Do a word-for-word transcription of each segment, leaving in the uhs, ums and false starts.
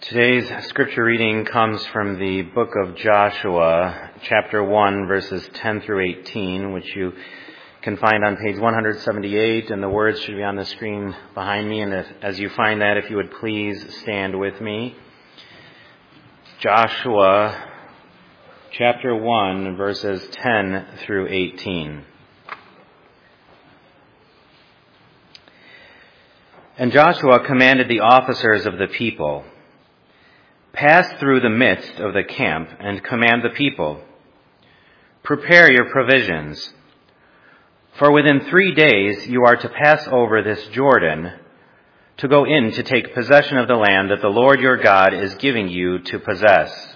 Today's scripture reading comes from the book of Joshua, chapter one, verses ten through eighteen, which you can find on page one seventy-eight, and the words should be on the screen behind me. And if, as you find that, if you would please stand with me. Joshua, chapter one, verses ten through eighteen. And Joshua commanded the officers of the people, "Pass through the midst of the camp and command the people, prepare your provisions. For within three days you are to pass over this Jordan to go in to take possession of the land that the Lord your God is giving you to possess."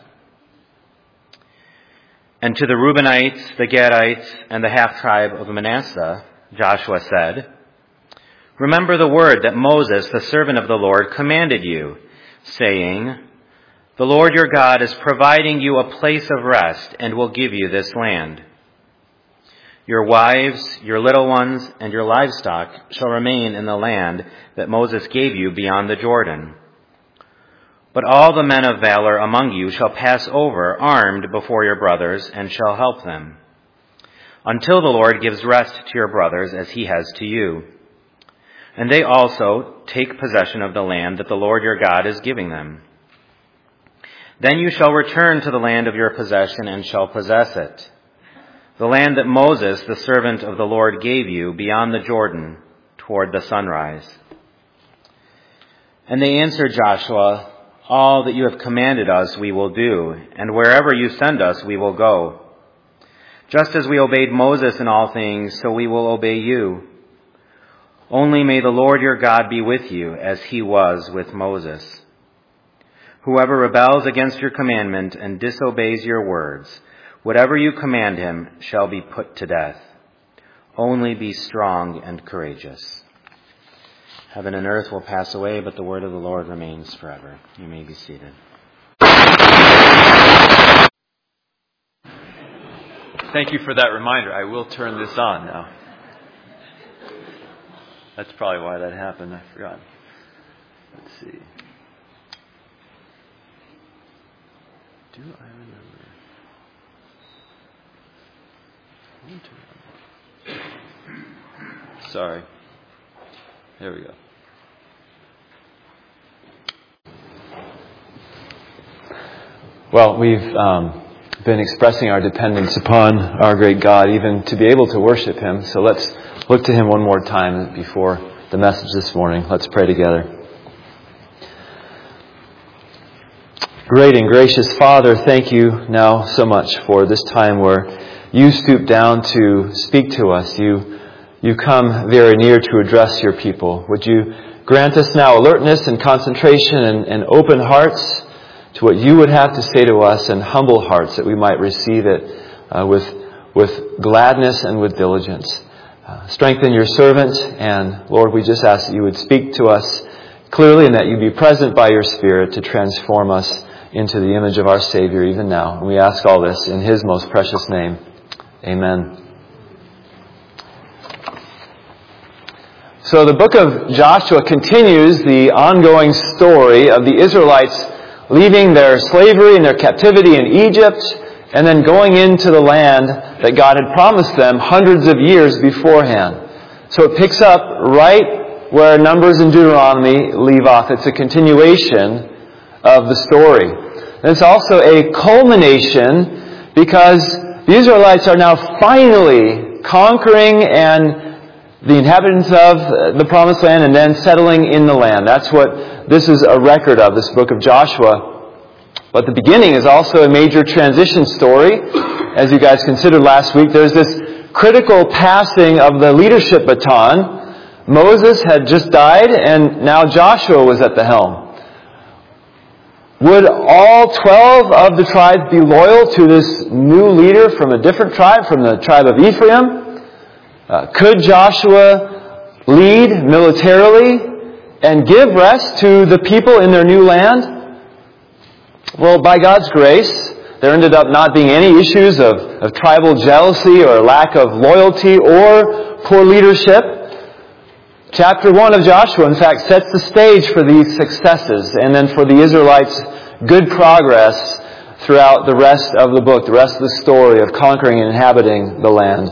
And to the Reubenites, the Gadites, and the half-tribe of Manasseh, Joshua said, "Remember the word that Moses, the servant of the Lord, commanded you, saying, 'The Lord your God is providing you a place of rest and will give you this land. Your wives, your little ones, and your livestock shall remain in the land that Moses gave you beyond the Jordan. But all the men of valor among you shall pass over armed before your brothers and shall help them, until the Lord gives rest to your brothers as he has to you. And they also take possession of the land that the Lord your God is giving them. Then you shall return to the land of your possession and shall possess it, the land that Moses, the servant of the Lord, gave you beyond the Jordan toward the sunrise.' And they answered Joshua, 'All that you have commanded us we will do, and wherever you send us we will go. Just as we obeyed Moses in all things, so we will obey you. Only may the Lord your God be with you as he was with Moses. Whoever rebels against your commandment and disobeys your words, whatever you command him shall be put to death. Only be strong and courageous.' Heaven and earth will pass away, but the word of the Lord remains forever." You may be seated. Thank you for that reminder. I will turn this on now. That's probably why that happened. I forgot. Let's see. Do I remember? Sorry. There we go. Well, we've um, been expressing our dependence upon our great God, even to be able to worship him. So let's look to him one more time before the message this morning. Let's pray together. Great and gracious Father, thank you now so much for this time where you stoop down to speak to us. You, you come very near to address your people. Would you grant us now alertness and concentration and, and open hearts to what you would have to say to us, and humble hearts that we might receive it uh, with, with gladness and with diligence. Uh, strengthen your servant, and Lord, we just ask that you would speak to us clearly and that you be present by your Spirit to transform us into the image of our Savior even now. And we ask all this in his most precious name. Amen. So the book of Joshua continues the ongoing story of the Israelites leaving their slavery and their captivity in Egypt and then going into the land that God had promised them hundreds of years beforehand. So it picks up right where Numbers and Deuteronomy leave off. It's a continuation of the story. And it's also a culmination because the Israelites are now finally conquering and the inhabitants of the promised land and then settling in the land. That's what this is a record of, this book of Joshua. But the beginning is also a major transition story. As you guys considered last week, there's this critical passing of the leadership baton. Moses had just died and now Joshua was at the helm. Would all twelve of the tribes be loyal to this new leader from a different tribe, from the tribe of Ephraim? Uh, could Joshua lead militarily and give rest to the people in their new land? Well, by God's grace, there ended up not being any issues of, of tribal jealousy or lack of loyalty or poor leadership. Chapter one of Joshua, in fact, sets the stage for these successes and then for the Israelites' good progress throughout the rest of the book, the rest of the story of conquering and inhabiting the land.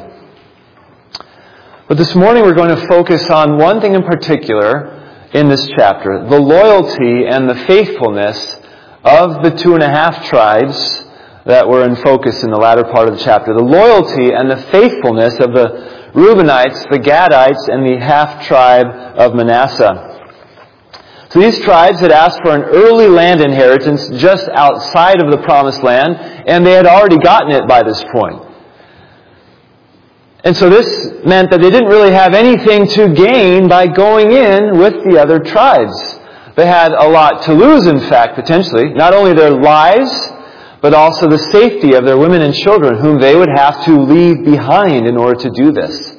But this morning we're going to focus on one thing in particular in this chapter, the loyalty and the faithfulness of the two and a half tribes that were in focus in the latter part of the chapter. The loyalty and the faithfulness of the Reubenites, the Gadites, and the half-tribe of Manasseh. So these tribes had asked for an early land inheritance just outside of the Promised Land, and they had already gotten it by this point. And so this meant that they didn't really have anything to gain by going in with the other tribes. They had a lot to lose, in fact, potentially. Not only their lives, but also the safety of their women and children, whom they would have to leave behind in order to do this.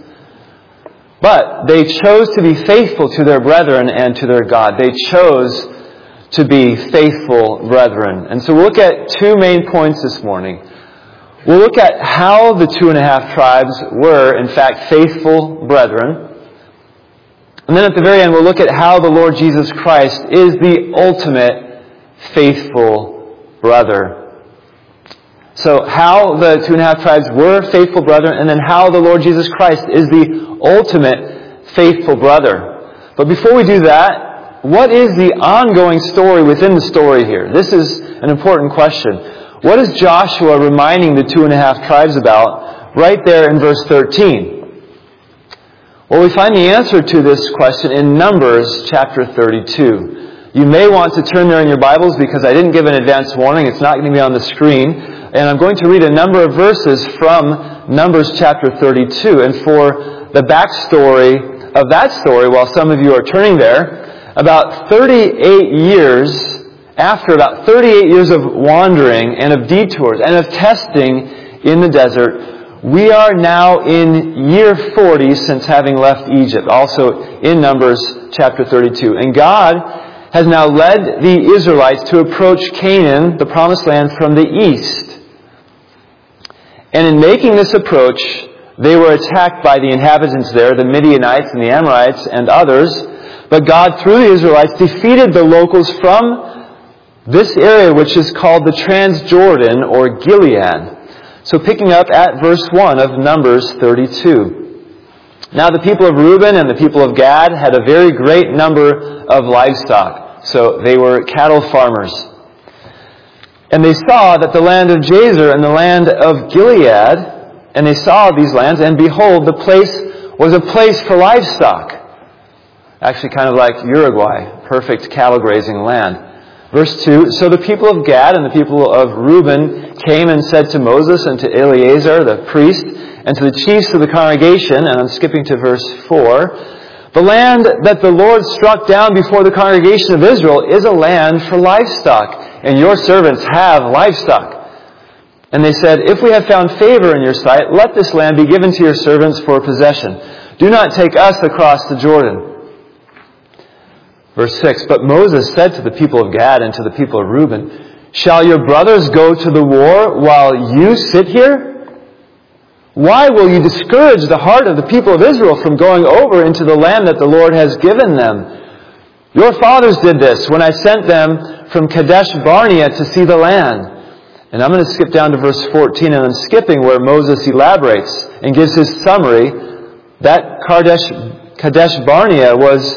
But they chose to be faithful to their brethren and to their God. They chose to be faithful brethren. And so we'll look at two main points this morning. We'll look at how the two and a half tribes were, in fact, faithful brethren. And then at the very end, we'll look at how the Lord Jesus Christ is the ultimate faithful brother. So how the two and a half tribes were faithful brethren, and then how the Lord Jesus Christ is the ultimate faithful brother. But before we do that, what is the ongoing story within the story here? This is an important question. What is Joshua reminding the two and a half tribes about right there in verse thirteen? Well, we find the answer to this question in Numbers chapter thirty-two. You may want to turn there in your Bibles because I didn't give an advance warning. It's not going to be on the screen. And I'm going to read a number of verses from Numbers chapter thirty-two. And for the backstory of that story, while some of you are turning there, about thirty-eight years, after about thirty-eight years of wandering and of detours and of testing in the desert, we are now in year forty since having left Egypt, also in Numbers chapter thirty-two. And God has now led the Israelites to approach Canaan, the Promised Land, from the east. And in making this approach, they were attacked by the inhabitants there, the Midianites and the Amorites and others. But God, through the Israelites, defeated the locals from this area, which is called the Transjordan or Gilead. So picking up at verse one of Numbers thirty-two. Now the people of Reuben and the people of Gad had a very great number of livestock. So they were cattle farmers. And they saw that the land of Jazer and the land of Gilead, and they saw these lands, and behold, the place was a place for livestock. Actually kind of like Uruguay, perfect cattle grazing land. Verse two, so the people of Gad and the people of Reuben came and said to Moses and to Eleazar, the priest, and to the chiefs of the congregation, and I'm skipping to verse four, the land that the Lord struck down before the congregation of Israel is a land for livestock, and your servants have livestock. And they said, if we have found favor in your sight, let this land be given to your servants for possession. Do not take us across the Jordan. Verse six, but Moses said to the people of Gad and to the people of Reuben, shall your brothers go to the war while you sit here? Why will you discourage the heart of the people of Israel from going over into the land that the Lord has given them? Your fathers did this when I sent them from Kadesh Barnea to see the land. And I'm going to skip down to verse fourteen, and I'm skipping where Moses elaborates and gives his summary. That Kadesh, Kadesh Barnea was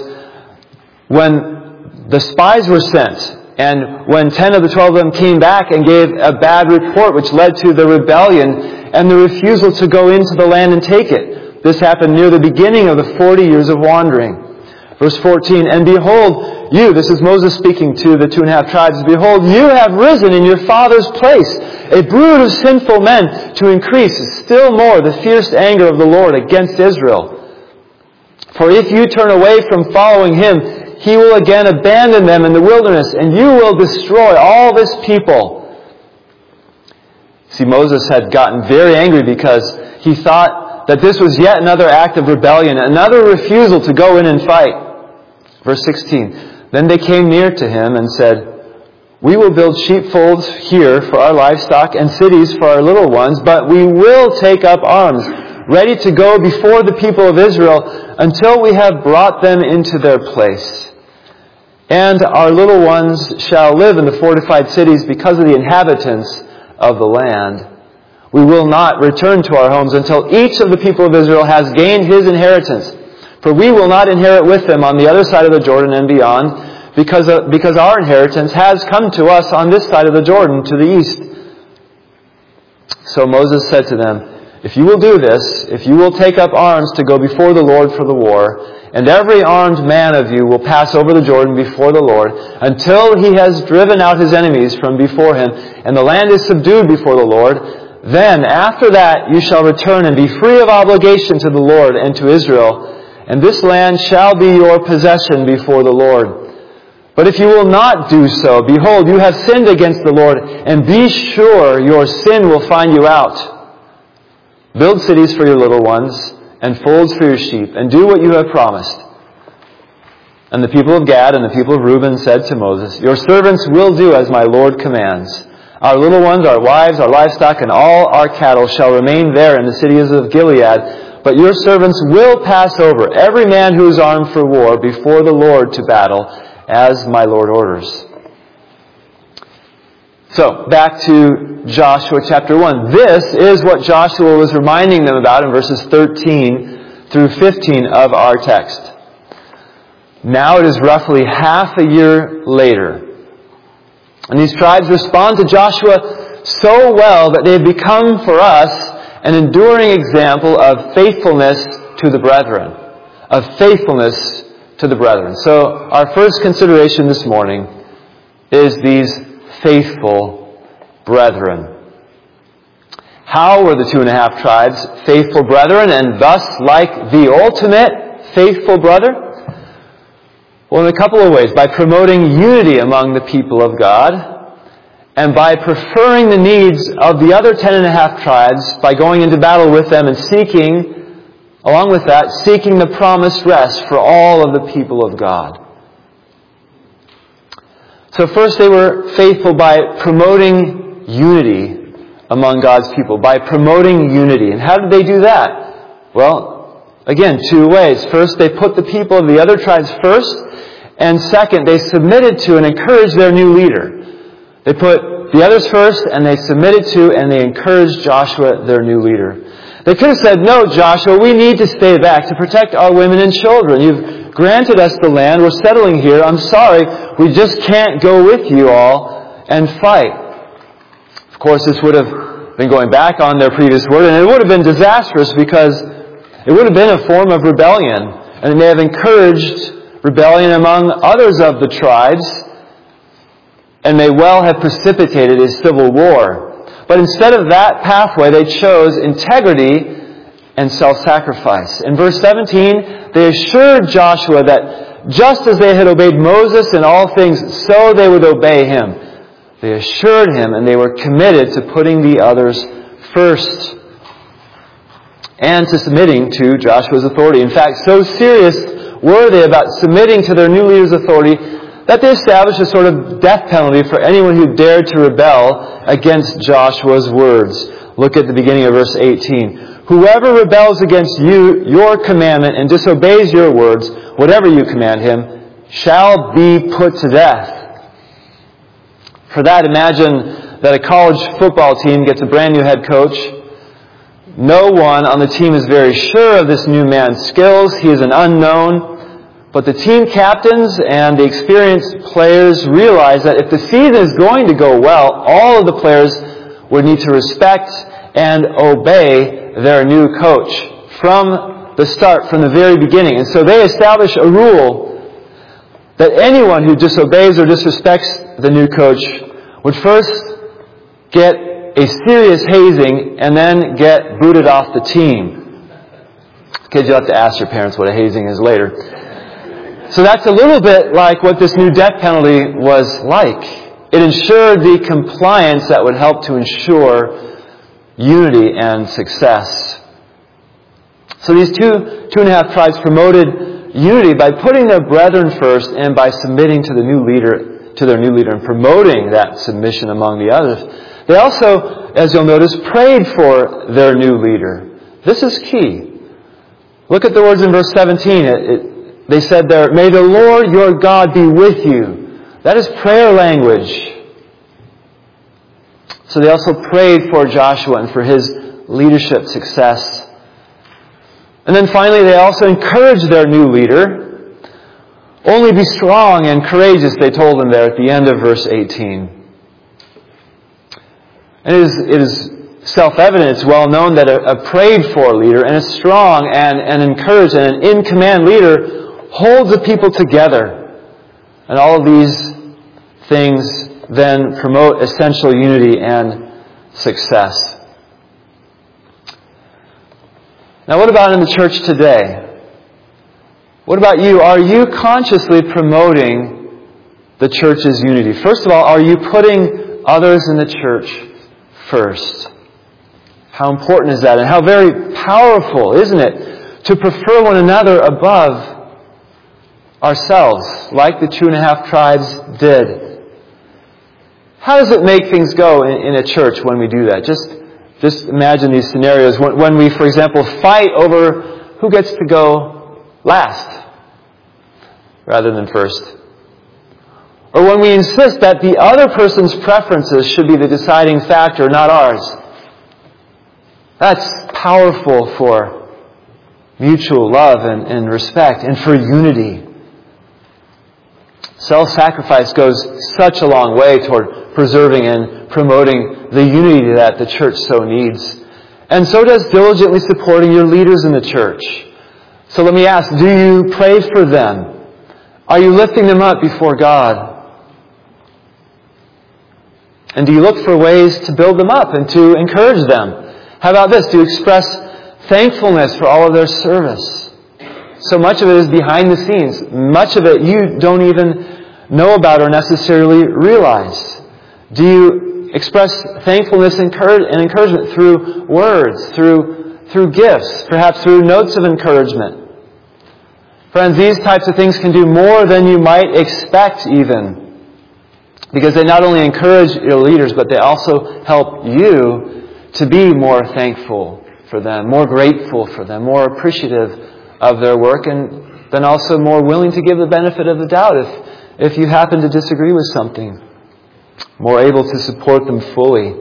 when the spies were sent, and when ten of the twelve of them came back and gave a bad report, which led to the rebellion and the refusal to go into the land and take it. This happened near the beginning of the forty years of wandering. Verse fourteen, and behold, you, this is Moses speaking to the two and a half tribes, behold, you have risen in your father's place, a brood of sinful men, to increase still more the fierce anger of the Lord against Israel. For if you turn away from following him, he will again abandon them in the wilderness, and you will destroy all this people. See, Moses had gotten very angry because he thought that this was yet another act of rebellion, another refusal to go in and fight. Verse sixteen, then they came near to him and said, we will build sheepfolds here for our livestock and cities for our little ones, but we will take up arms ready to go before the people of Israel until we have brought them into their place. And our little ones shall live in the fortified cities because of the inhabitants of the land. We will not return to our homes until each of the people of Israel has gained his inheritance. For we will not inherit with them on the other side of the Jordan and beyond, because of, because our inheritance has come to us on this side of the Jordan to the east. So Moses said to them, if you will do this, if you will take up arms to go before the Lord for the war, and every armed man of you will pass over the Jordan before the Lord until he has driven out his enemies from before him, and the land is subdued before the Lord, then after that you shall return and be free of obligation to the Lord and to Israel, and this land shall be your possession before the Lord. But if you will not do so, behold, you have sinned against the Lord, and be sure your sin will find you out. Build cities for your little ones, and folds for your sheep, and do what you have promised. And the people of Gad and the people of Reuben said to Moses, your servants will do as my Lord commands. Our little ones, our wives, our livestock, and all our cattle shall remain there in the cities of Gilead, but your servants will pass over, every man who is armed for war, before the Lord to battle, as my Lord orders. So, back to Joshua chapter one. This is what Joshua was reminding them about in verses thirteen through fifteen of our text. Now it is roughly half a year later. And these tribes respond to Joshua so well that they have become for us an enduring example of faithfulness to the brethren. Of faithfulness to the brethren. So our first consideration this morning is these faithful brethren. How were the two and a half tribes faithful brethren and thus like the ultimate faithful brother? Well, in a couple of ways. By promoting unity among the people of God, and by preferring the needs of the other ten and a half tribes by going into battle with them and seeking, along with that, seeking the promised rest for all of the people of God. So first they were faithful by promoting unity among God's people, by promoting unity. And how did they do that? Well, again, two ways. First, they put the people of the other tribes first, and second, they submitted to and encouraged their new leader. They put the others first, and they submitted to and they encouraged Joshua, their new leader. They could have said, no, Joshua, we need to stay back to protect our women and children. You've granted us the land. We're settling here. I'm sorry. We just can't go with you all and fight. Of course, this would have been going back on their previous word, and it would have been disastrous because it would have been a form of rebellion, and it may have encouraged rebellion among others of the tribes, and may well have precipitated a civil war. But instead of that pathway, they chose integrity and self-sacrifice. In verse seventeen, they assured Joshua that just as they had obeyed Moses in all things, so they would obey him. They assured him, and they were committed to putting the others first and to submitting to Joshua's authority. In fact, so serious were they about submitting to their new leader's authority that they established a sort of death penalty for anyone who dared to rebel against Joshua's words. Look at the beginning of verse eighteen. Whoever rebels against you, your commandment, and disobeys your words, whatever you command him, shall be put to death. For that, imagine that a college football team gets a brand new head coach. No one on the team is very sure of this new man's skills. He is an unknown. But the team captains and the experienced players realize that if the season is going to go well, all of the players would need to respect and obey their new coach from the start, from the very beginning. And so they establish a rule that anyone who disobeys or disrespects the new coach would first get a serious hazing and then get booted off the team. Kids, you'll have to ask your parents what a hazing is later. So that's a little bit like what this new death penalty was like. It ensured the compliance that would help to ensure unity and success. So these two, two and a half tribes promoted unity by putting their brethren first and by submitting to the new leader, to their new leader and promoting that submission among the others. They also, as you'll notice, prayed for their new leader. This is key. Look at the words in verse seventeen. It, it, they said there, "May the Lord your God be with you." That is prayer language. So they also prayed for Joshua and for his leadership success. And then finally, they also encouraged their new leader. "Only be strong and courageous," they told him there at the end of verse eighteen. And it is, it is self-evident, it's well known that a, a prayed-for leader and a strong and an encouraged and an in-command leader holds the people together. And all of these things then promote essential unity and success. Now, what about in the church today? What about you? Are you consciously promoting the church's unity? First of all, are you putting others in the church first? How important is that? And how very powerful, isn't it, to prefer one another above ourselves, like the two and a half tribes did. How does it make things go in, in a church when we do that? Just, just imagine these scenarios. When, when we, for example, fight over who gets to go last rather than first. Or when we insist that the other person's preferences should be the deciding factor, not ours. That's powerful for mutual love and, and respect and for unity. Self-sacrifice goes such a long way toward preserving and promoting the unity that the church so needs. And so does diligently supporting your leaders in the church. So let me ask, do you pray for them? Are you lifting them up before God? And do you look for ways to build them up and to encourage them? How about this? Do you express thankfulness for all of their service? So much of it is behind the scenes. Much of it you don't even know about or necessarily realize. Do you express thankfulness and encouragement through words, through, through gifts, perhaps through notes of encouragement? Friends, these types of things can do more than you might expect even. Because they not only encourage your leaders, but they also help you to be more thankful for them, more grateful for them, more appreciative of their work, and then also more willing to give the benefit of the doubt if, if you happen to disagree with something. More able to support them fully.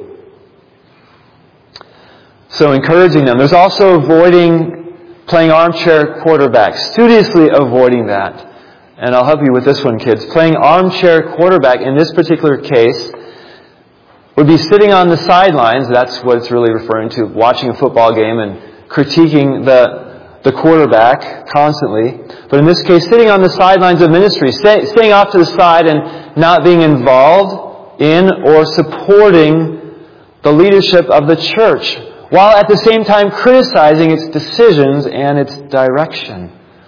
So encouraging them. There's also avoiding playing armchair quarterback. Studiously avoiding that. And I'll help you with this one, kids. Playing armchair quarterback in this particular case would be sitting on the sidelines. That's what it's really referring to. Watching a football game and critiquing the, the quarterback constantly. But in this case, sitting on the sidelines of ministry. Stay, staying off to the side and not being involved in or supporting the leadership of the church. While at the same time criticizing its decisions and its direction.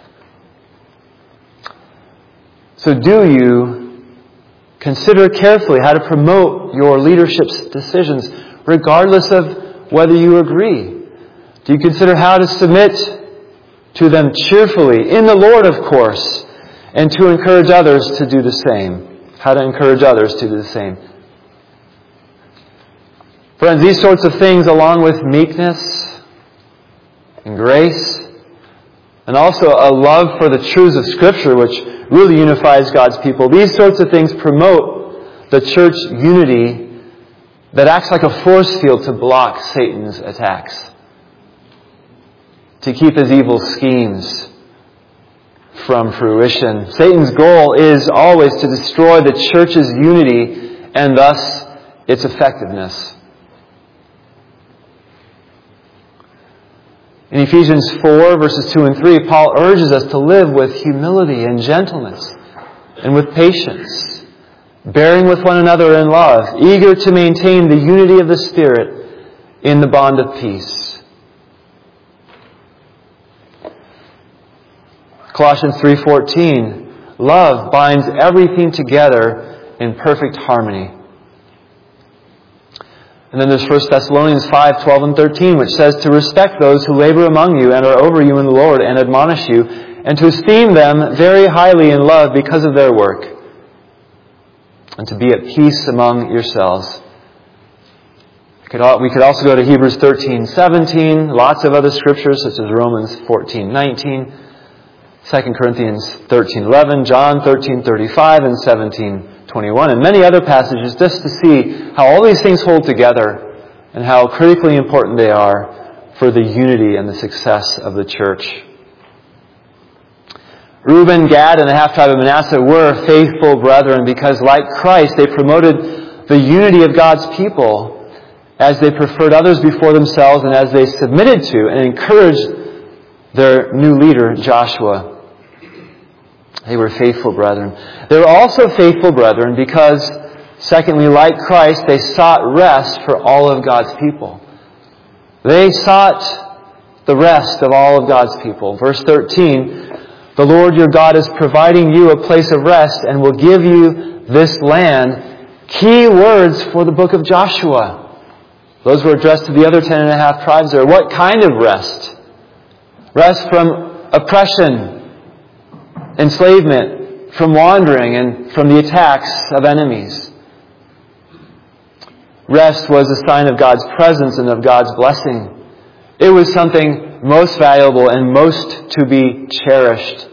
So do you consider carefully how to promote your leadership's decisions, regardless of whether you agree? Do you consider how to submit to them cheerfully, in the Lord, of course, and to encourage others to do the same? How to encourage others to do the same. Friends, these sorts of things, along with meekness and grace, and also a love for the truths of Scripture, which really unifies God's people. These sorts of things promote the church unity that acts like a force field to block Satan's attacks. To keep his evil schemes from fruition. Satan's goal is always to destroy the church's unity and thus its effectiveness. In Ephesians four, verses two and three, Paul urges us to live with humility and gentleness and with patience, bearing with one another in love, eager to maintain the unity of the Spirit in the bond of peace. Colossians three fourteen, love binds everything together in perfect harmony. And then there's First Thessalonians five twelve and thirteen, which says to respect those who labor among you and are over you in the Lord and admonish you, and to esteem them very highly in love because of their work, and to be at peace among yourselves. We could also go to Hebrews thirteen seventeen, lots of other scriptures such as Romans fourteen nineteen, Second Corinthians thirteen eleven, John thirteen thirty-five, and seventeen twenty-one, and many other passages just to see how all these things hold together and how critically important they are for the unity and the success of the church. Reuben, Gad, and the half-tribe of Manasseh were faithful brethren because, like Christ, they promoted the unity of God's people as they preferred others before themselves and as they submitted to and encouraged their new leader, Joshua. They were faithful brethren. They were also faithful brethren because, secondly, like Christ, they sought rest for all of God's people. They sought the rest of all of God's people. Verse thirteen, the Lord your God is providing you a place of rest and will give you this land. Key words for the book of Joshua. Those were addressed to the other ten and a half tribes there. What kind of rest? Rest from oppression, enslavement, from wandering, and from the attacks of enemies. Rest was a sign of God's presence and of God's blessing. It was something most valuable and most to be cherished.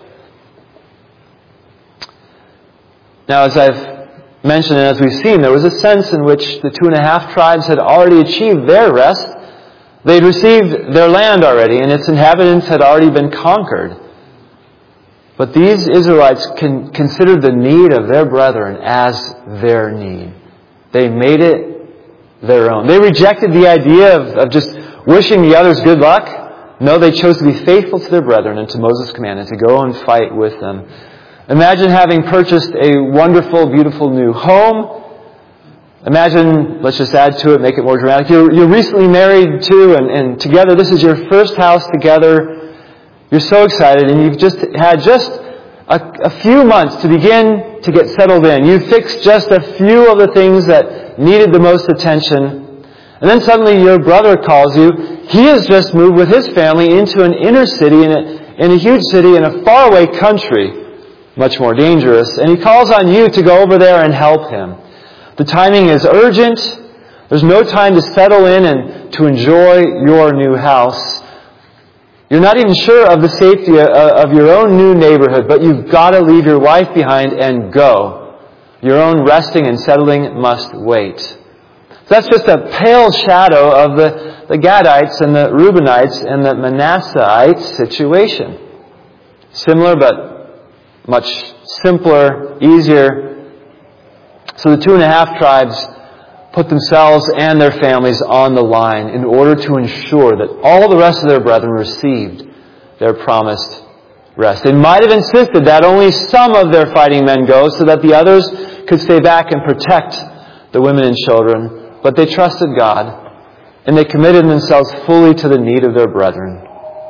Now, as I've mentioned and as we've seen, there was a sense in which the two and a half tribes had already achieved their rest. They'd received their land already, and its inhabitants had already been conquered. But these Israelites con- considered the need of their brethren as their need. They made it their own. They rejected the idea of, of just wishing the others good luck. No, they chose to be faithful to their brethren and to Moses' command and to go and fight with them. Imagine having purchased a wonderful, beautiful new home. Imagine, let's just add to it, make it more dramatic. You're, you're recently married too, and, and together, this is your first house together. You're so excited, and you've just had just a, a few months to begin to get settled in. You fixed just a few of the things that needed the most attention. And then suddenly your brother calls you. He has just moved with his family into an inner city, in a, in a huge city, in a faraway country. Much more dangerous. And he calls on you to go over there and help him. The timing is urgent. There's no time to settle in and to enjoy your new house. You're not even sure of the safety of your own new neighborhood, but you've got to leave your wife behind and go. Your own resting and settling must wait. So that's just a pale shadow of the, the Gadites and the Reubenites and the Manasseites situation. Similar but much simpler, easier. So the two and a half tribes put themselves and their families on the line in order to ensure that all the rest of their brethren received their promised rest. They might have insisted that only some of their fighting men go so that the others could stay back and protect the women and children, but they trusted God and they committed themselves fully to the need of their brethren.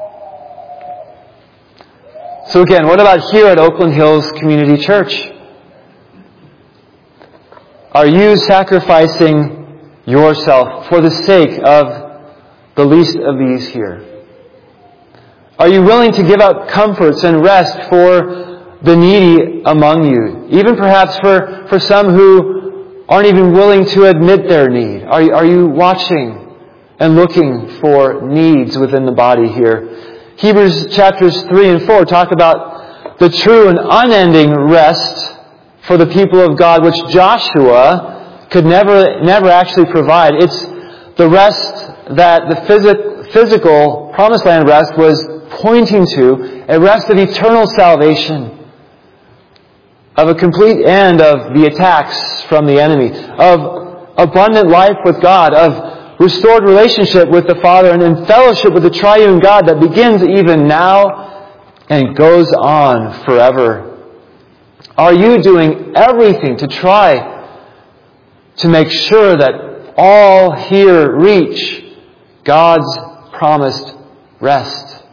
So again, what about here at Oakland Hills Community Church? Are you sacrificing yourself for the sake of the least of these here? Are you willing to give up comforts and rest for the needy among you? Even perhaps for, for some who aren't even willing to admit their need. Are you, are you watching and looking for needs within the body here? Hebrews chapters three and four talk about the true and unending rest for the people of God, which Joshua could never, never actually provide. It's the rest that the phys- physical promised land rest was pointing to, a rest of eternal salvation, of a complete end of the attacks from the enemy, of abundant life with God, of restored relationship with the Father, and in fellowship with the triune God that begins even now and goes on forever. Are you doing everything to try to make sure that all here reach God's promised rest?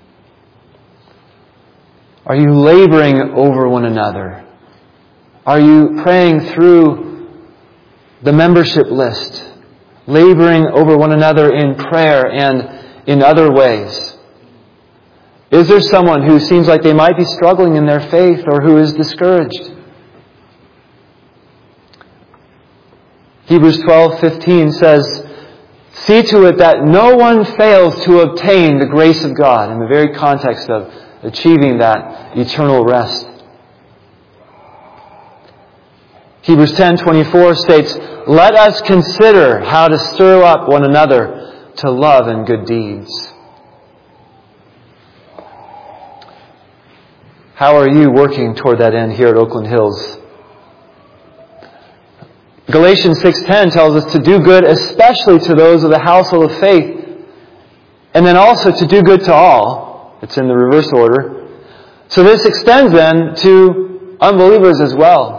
Are you laboring over one another? Are you praying through the membership list? Laboring over one another in prayer and in other ways? Is there someone who seems like they might be struggling in their faith or who is discouraged? Hebrews twelve fifteen says, See to it that no one fails to obtain the grace of God in the very context of achieving that eternal rest. Hebrews ten twenty-four states, "Let us consider how to stir up one another to love and good deeds." How are you working toward that end here at Oakland Hills? Galatians six ten tells us to do good especially to those of the household of faith, and then also to do good to all. It's in the reverse order. So this extends then to unbelievers as well.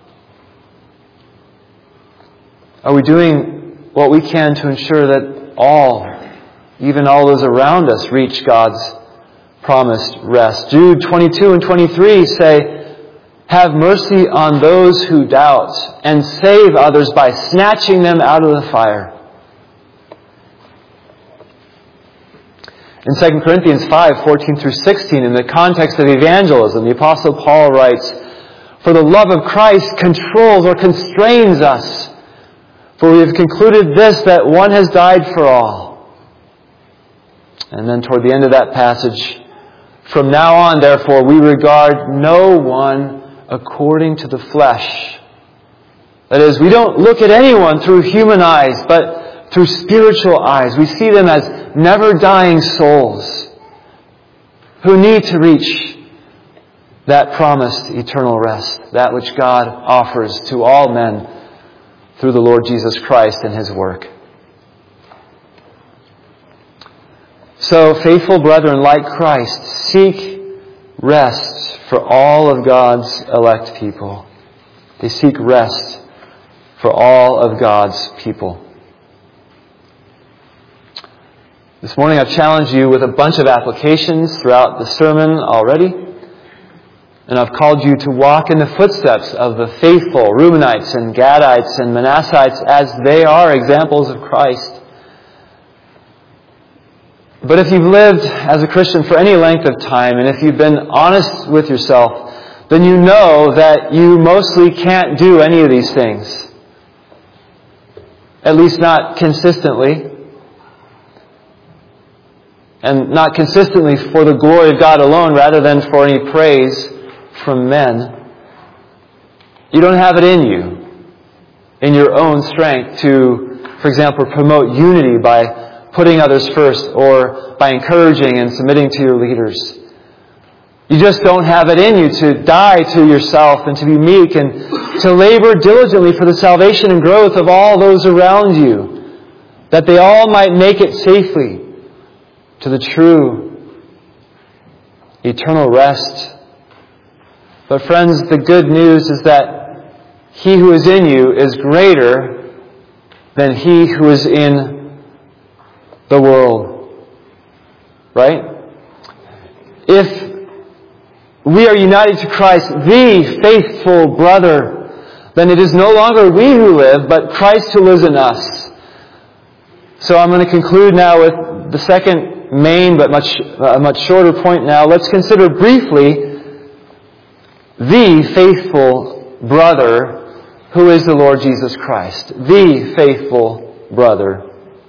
Are we doing what we can to ensure that all, even all those around us, reach God's promised rest? Jude twenty-two and twenty-three say, "Have mercy on those who doubt, and save others by snatching them out of the fire." In Second Corinthians five fourteen through sixteen, in the context of evangelism, the Apostle Paul writes, "For the love of Christ controls or constrains us. For we have concluded this, that one has died for all." And then toward the end of that passage, "From now on, therefore, we regard no one according to the flesh." That is, we don't look at anyone through human eyes, but through spiritual eyes. We see them as never-dying souls who need to reach that promised eternal rest, that which God offers to all men through the Lord Jesus Christ and His work. So, faithful brethren, like Christ, seek rest for all of God's elect people. They seek rest for all of God's people. This morning I've challenged you with a bunch of applications throughout the sermon already. And I've called you to walk in the footsteps of the faithful Reubenites and Gadites and Manassites as they are examples of Christ. But if you've lived as a Christian for any length of time, and if you've been honest with yourself, then you know that you mostly can't do any of these things. At least not consistently. And not consistently for the glory of God alone, rather than for any praise from men. You don't have it in you, in your own strength, to, for example, promote unity by putting others first, or by encouraging and submitting to your leaders. You just don't have it in you to die to yourself and to be meek and to labor diligently for the salvation and growth of all those around you, that they all might make it safely to the true eternal rest. But friends, the good news is that He who is in you is greater than he who is in the world. Right? If we are united to Christ, the faithful brother, then it is no longer we who live, but Christ who lives in us. So I'm going to conclude now with the second main, but much a much shorter point now. Let's consider briefly the faithful brother who is the Lord Jesus Christ. The faithful brother.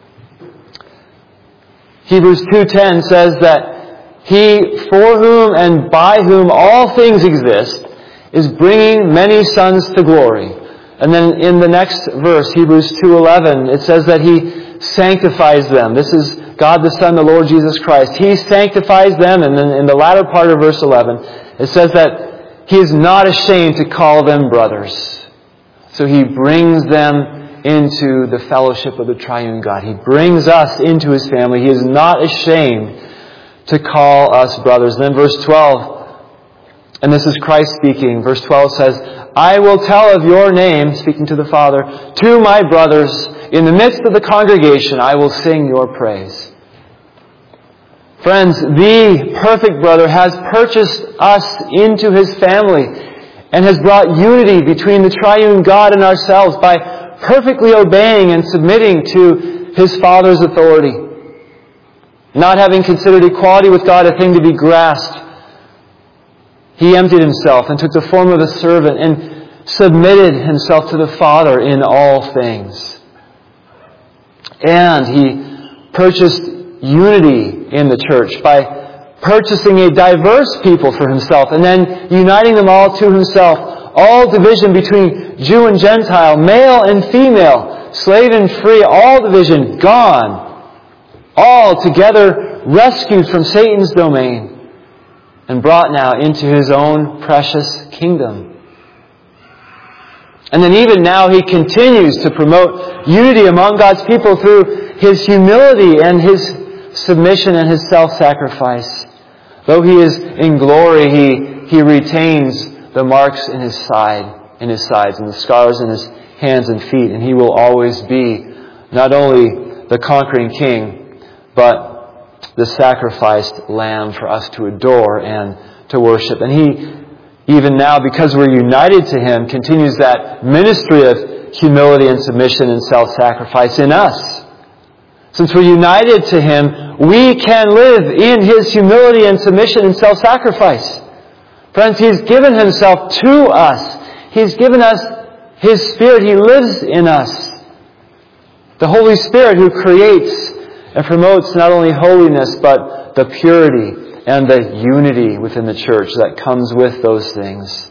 Hebrews two ten says that He, for whom and by whom all things exist, is bringing many sons to glory. And then in the next verse, Hebrews two eleven, it says that He sanctifies them. This is God the Son, the Lord Jesus Christ. He sanctifies them, and then in the latter part of verse eleven, it says that He is not ashamed to call them brothers. So He brings them into the fellowship of the triune God. He brings us into His family. He is not ashamed to call us brothers. And then verse twelve, and this is Christ speaking, verse twelve says, "I will tell of your name," speaking to the Father, "to my brothers. In the midst of the congregation, I will sing your praise." Friends, the perfect brother has purchased us into His family and has brought unity between the triune God and ourselves by perfectly obeying and submitting to His Father's authority. Not having considered equality with God a thing to be grasped, He emptied Himself and took the form of a servant and submitted Himself to the Father in all things. And He purchased unity in the church by purchasing a diverse people for Himself and then uniting them all to Himself. All division between Jew and Gentile, male and female, slave and free, all division gone. All together rescued from Satan's domain and brought now into His own precious kingdom. And then even now He continues to promote unity among God's people through His humility and His submission and His self-sacrifice. Though He is in glory, He, he retains the marks in His side, in His sides, and the scars in His hands and feet. And He will always be not only the conquering King, but the sacrificed Lamb for us to adore and to worship. And He, even now, because we're united to Him, continues that ministry of humility and submission and self-sacrifice in us. Since we're united to Him, we can live in His humility and submission and self-sacrifice. Friends, He's given Himself to us. He's given us His Spirit. He lives in us. The Holy Spirit who creates and promotes not only holiness, but the purity and the unity within the church that comes with those things.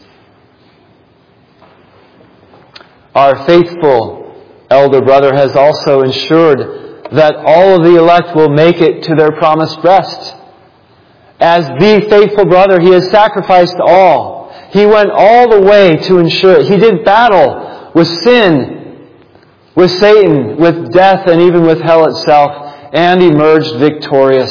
Our faithful elder brother has also ensured that all of the elect will make it to their promised rest. As the faithful brother, he has sacrificed all. He went all the way to ensure it. He did battle with sin, with Satan, with death, and even with hell itself, and emerged victorious.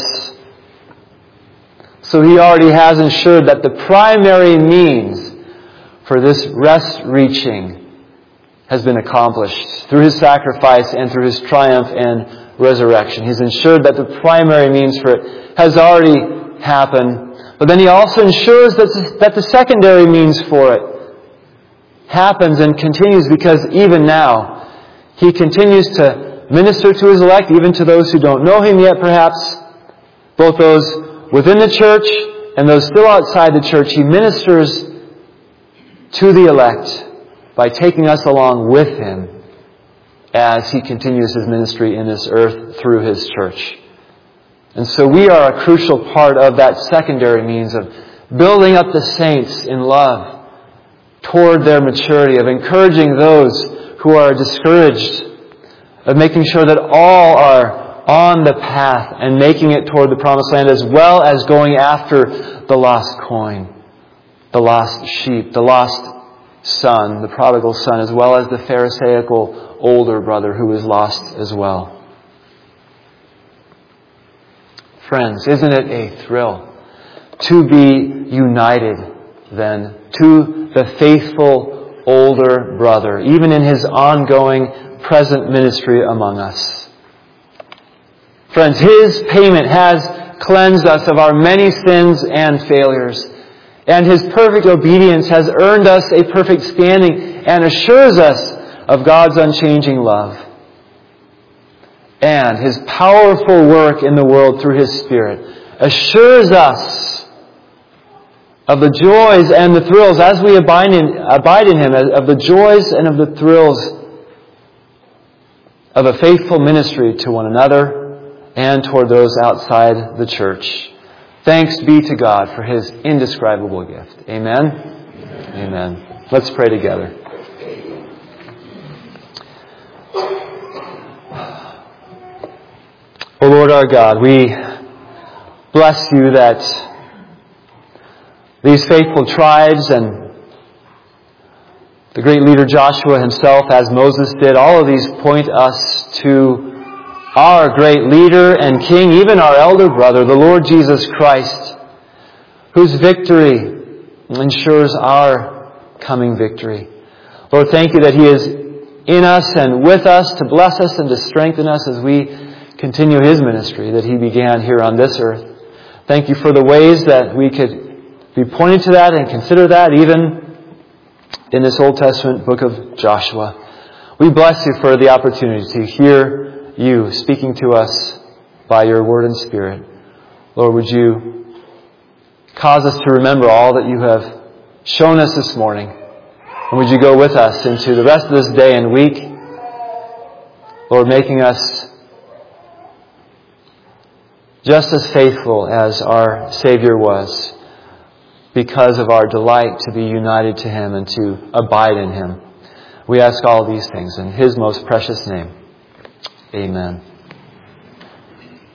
So he already has ensured that the primary means for this rest reaching has been accomplished through His sacrifice and through His triumph and resurrection. He's ensured that the primary means for it has already happened. But then He also ensures that the, that the secondary means for it happens and continues, because even now He continues to minister to His elect, even to those who don't know Him yet perhaps, both those within the church and those still outside the church. He ministers to the elect by taking us along with Him as He continues His ministry in this earth through His church. And so we are a crucial part of that secondary means of building up the saints in love toward their maturity, of encouraging those who are discouraged, of making sure that all are on the path and making it toward the promised land, as well as going after the lost coin, the lost sheep, the lost son, the prodigal son, as well as the Pharisaical older brother who is lost as well. Friends, isn't it a thrill to be united then to the faithful older brother, even in his ongoing present ministry among us? Friends, His payment has cleansed us of our many sins and failures, and His perfect obedience has earned us a perfect standing and assures us of God's unchanging love. And His powerful work in the world through His Spirit assures us of the joys and the thrills as we abide in, abide in Him, of the joys and of the thrills of a faithful ministry to one another and toward those outside the church. Thanks be to God for His indescribable gift. Amen? Amen. Amen. Let's pray together. O Lord our God, we bless You that these faithful tribes and the great leader Joshua himself, as Moses did, all of these point us to our great leader and King, even our elder brother, the Lord Jesus Christ, whose victory ensures our coming victory. Lord, thank You that He is in us and with us to bless us and to strengthen us as we continue His ministry that He began here on this earth. Thank You for the ways that we could be pointed to that and consider that even in this Old Testament book of Joshua. We bless You for the opportunity to hear You speaking to us by Your Word and Spirit. Lord, would You cause us to remember all that You have shown us this morning. And would You go with us into the rest of this day and week, Lord, making us just as faithful as our Savior was, because of our delight to be united to Him and to abide in Him. We ask all these things in His most precious name. Amen.